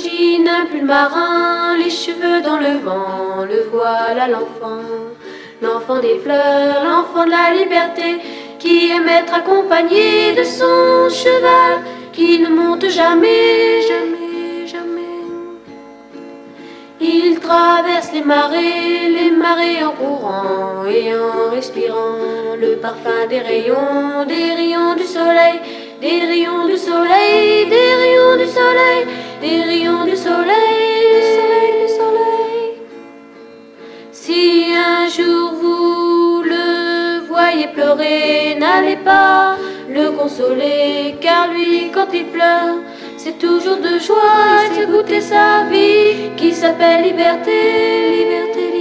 imagine un pull marin, les cheveux dans le vent, le voile à l'enfant. L'enfant des fleurs, l'enfant de la liberté, qui aime être accompagné de son cheval, qui ne monte jamais, jamais, jamais. Il traverse les marées en courant et en respirant le parfum des rayons du soleil, des rayons du soleil, des rayons du soleil, des rayons du soleil, du soleil, du soleil. Si un jour vous le voyez pleurer, n'allez pas le consoler, car lui quand il pleure, c'est toujours de joie, c'est goûter sa vie qui s'appelle liberté, liberté.